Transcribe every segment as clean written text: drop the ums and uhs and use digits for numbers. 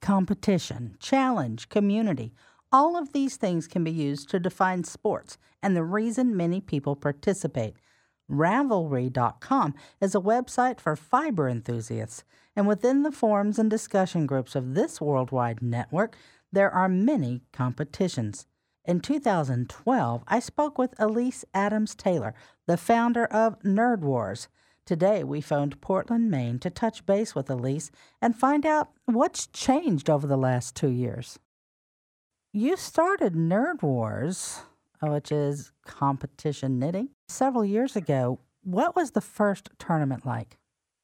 competition, challenge, community. All of these things can be used to define sports and the reason many people participate. Ravelry.com is a website for fiber enthusiasts, and within the forums and discussion groups of this worldwide network, there are many competitions. In 2012, I spoke with Elise Adams-Taylor, the founder of Nerd Wars. Today, we phoned Portland, Maine to touch base with Elise and find out what's changed over the last 2 years. You started Nerd Wars, which is competition knitting, several years ago. What was the first tournament like?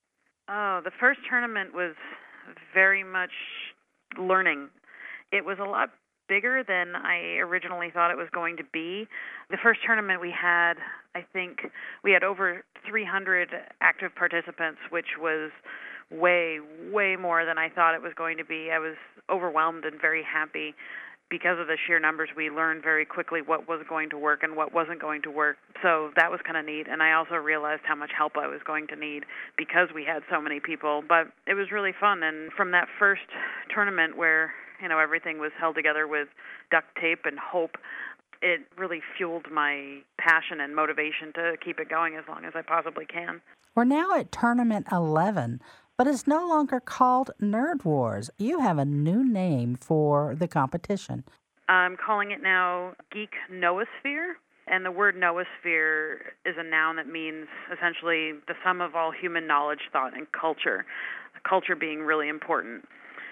Oh, the first tournament was very much learning. It was a lot bigger than I originally thought it was going to be. The first tournament we had, I think we had over 300 active participants, which was way, way more than I thought it was going to be. I was overwhelmed and very happy. Because of the sheer numbers, we learned very quickly what was going to work and what wasn't going to work. So that was kind of neat. And I also realized how much help I was going to need because we had so many people. But it was really fun. And from that first tournament where, everything was held together with duct tape and hope, it really fueled my passion and motivation to keep it going as long as I possibly can. We're now at Tournament 11. But it's no longer called Nerd Wars. You have a new name for the competition. I'm calling it now Geek Noosphere. And the word noosphere is a noun that means essentially the sum of all human knowledge, thought, and culture. Culture being really important.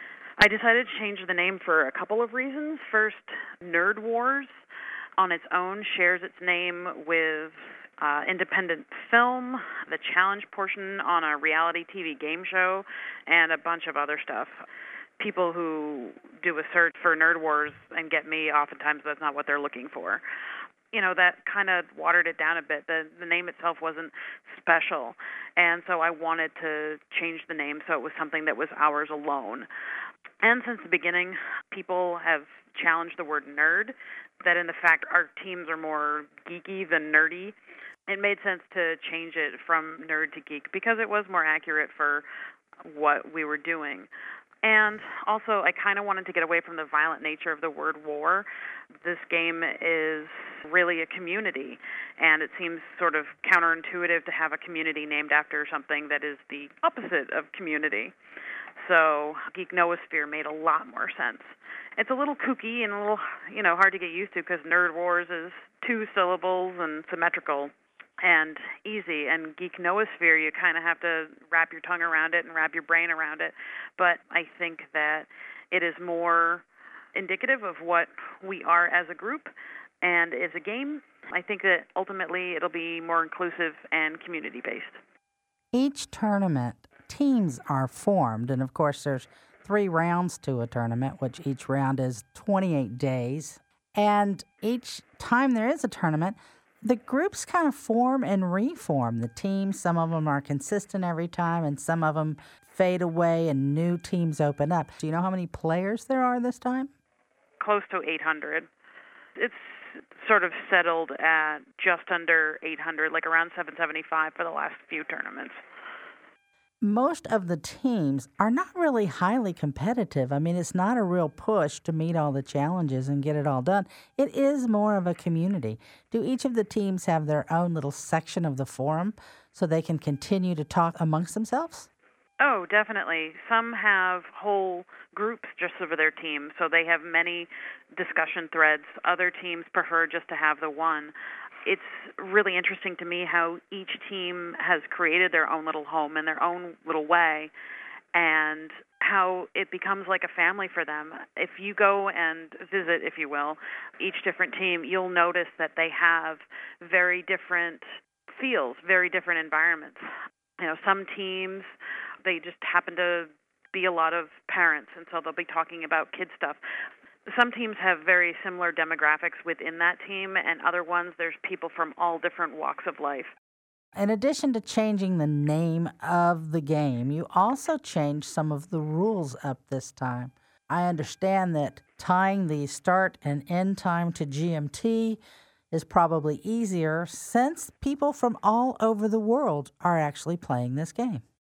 I decided to change the name for a couple of reasons. First, Nerd Wars on its own shares its name with independent film, the challenge portion on a reality TV game show, and a bunch of other stuff. People who do a search for Nerd Wars and get me, oftentimes that's not what they're looking for. That kind of watered it down a bit. The name itself wasn't special, and so I wanted to change the name so it was something that was ours alone. And since the beginning, people have challenged the word nerd, that in the fact our teams are more geeky than nerdy. It made sense to change it from nerd to geek because it was more accurate for what we were doing. And also, I kind of wanted to get away from the violent nature of the word war. This game is really a community, and it seems sort of counterintuitive to have a community named after something that is the opposite of community. So Geek Noosphere made a lot more sense. It's a little kooky and a little, hard to get used to because Nerd Wars is 2 syllables and symmetrical and easy. And Geek Noosphere, you kind of have to wrap your tongue around it and wrap your brain around it. But I think that it is more indicative of what we are as a group and as a game. I think that ultimately it'll be more inclusive and community-based. Each tournament, teams are formed, and of course there's 3 rounds to a tournament, which each round is 28 days. And each time there is a tournament, the groups kind of form and reform. The teams, some of them are consistent every time, and some of them fade away and new teams open up. Do you know how many players there are this time? Close to 800. It's sort of settled at just under 800, like around 775 for the last few tournaments. Most of the teams are not really highly competitive. I mean, it's not a real push to meet all the challenges and get it all done. It is more of a community. Do each of the teams have their own little section of the forum so they can continue to talk amongst themselves? Oh, definitely. Some have whole groups just over their team, so they have many discussion threads. Other teams prefer just to have the one. It's really interesting to me how each team has created their own little home in their own little way, and how it becomes like a family for them. If you go and visit, if you will, each different team, you'll notice that they have very different feels, very different environments. Some teams, they just happen to be a lot of parents, and so they'll be talking about kid stuff. Some teams have very similar demographics within that team, and other ones, there's people from all different walks of life. In addition to changing the name of the game, you also changed some of the rules up this time. I understand that tying the start and end time to GMT is probably easier since people from all over the world are actually playing this game.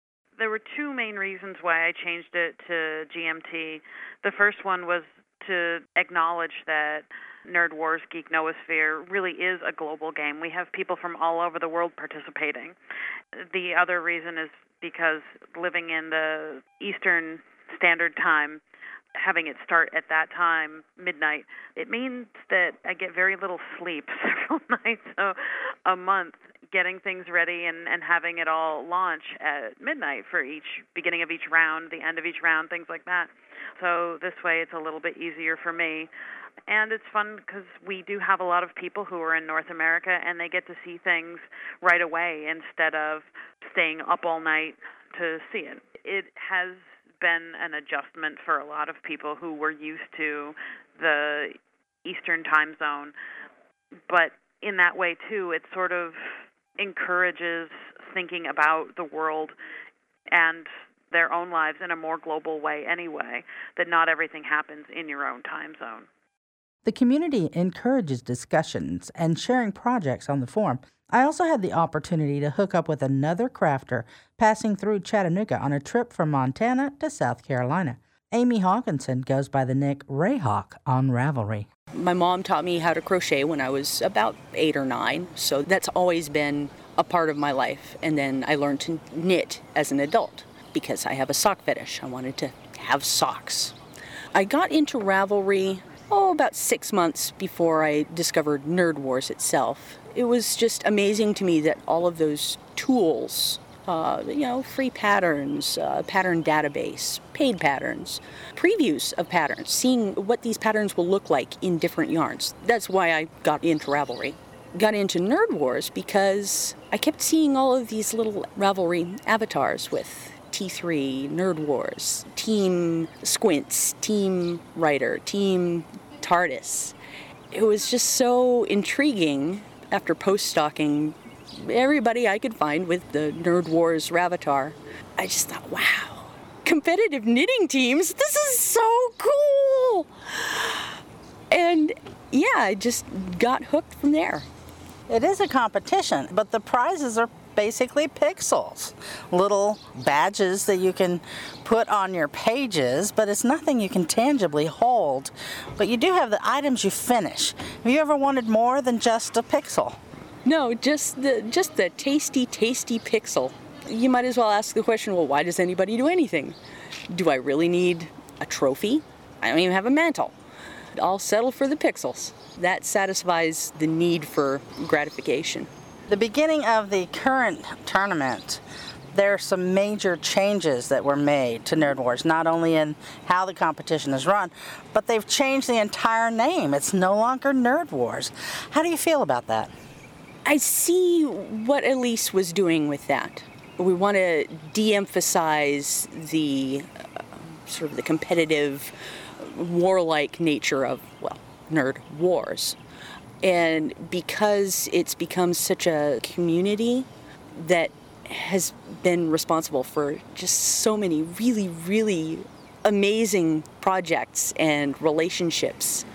There were two main reasons why I changed it to GMT. The first one was to acknowledge that Nerd Wars Geek Noosphere really is a global game. We have people from all over the world participating. The other reason is because living in the Eastern Standard Time, having it start at that time, midnight, it means that I get very little sleep several nights a month, getting things ready and having it all launch at midnight for each beginning of each round, the end of each round, things like that. So this way it's a little bit easier for me. And it's fun because we do have a lot of people who are in North America, and they get to see things right away instead of staying up all night to see it. It has been an adjustment for a lot of people who were used to the Eastern time zone. But in that way, too, it sort of encourages thinking about the world and their own lives in a more global way anyway, that not everything happens in your own time zone. The community encourages discussions and sharing projects on the forum. I also had the opportunity to hook up with another crafter passing through Chattanooga on a trip from Montana to South Carolina. Amy Hawkinson goes by the nick Rayhawk on Ravelry. My mom taught me how to crochet when I was about 8 or 9, so that's always been a part of my life. And then I learned to knit as an adult because I have a sock fetish. I wanted to have socks. I got into Ravelry about 6 months before I discovered Nerd Wars itself. It was just amazing to me that all of those tools, free patterns, pattern database, paid patterns, previews of patterns, seeing what these patterns will look like in different yarns. That's why I got into Ravelry. Got into Nerd Wars because I kept seeing all of these little Ravelry avatars with T3, Nerd Wars, Team Squints, Team Writer, Team TARDIS. It was just so intriguing after post-stalking everybody I could find with the Nerd Wars Ravatar. I just thought, wow, competitive knitting teams, this is so cool! And yeah, I just got hooked from there. It is a competition, but the prizes are basically pixels, little badges that you can put on your pages, but it's nothing you can tangibly hold. But you do have the items you finish. Have you ever wanted more than just a pixel? No, just the tasty pixel. You might as well ask the question, well, why does anybody do anything? Do I really need a trophy? I don't even have a mantle. I'll settle for the pixels. That satisfies the need for gratification. The beginning of the current tournament, there are some major changes that were made to Nerd Wars, not only in how the competition is run, but they've changed the entire name. It's no longer Nerd Wars. How do you feel about that? I see what Elise was doing with that. We want to de-emphasize the sort of the competitive, warlike nature of, Nerd Wars. And because it's become such a community that has been responsible for just so many really, really amazing projects and relationships,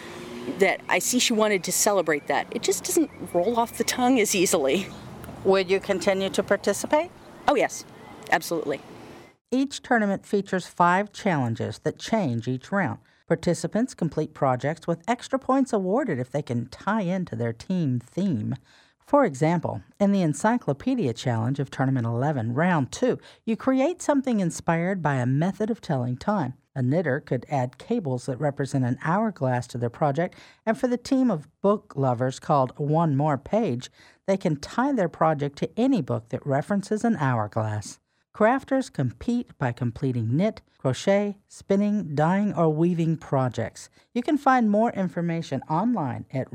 that I see she wanted to celebrate that. It just doesn't roll off the tongue as easily. Would you continue to participate? Oh, yes, absolutely. Each tournament features 5 challenges that change each round. Participants complete projects with extra points awarded if they can tie into their team theme. For example, in the Encyclopedia Challenge of Tournament 11, Round 2, you create something inspired by a method of telling time. A knitter could add cables that represent an hourglass to their project, and for the team of book lovers called One More Page, they can tie their project to any book that references an hourglass. Crafters compete by completing knit, crochet, spinning, dyeing, or weaving projects. You can find more information online at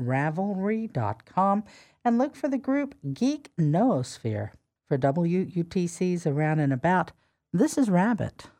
Ravelry.com and look for the group Geek Noosphere. For WUTC's Around and About, this is Rabbit.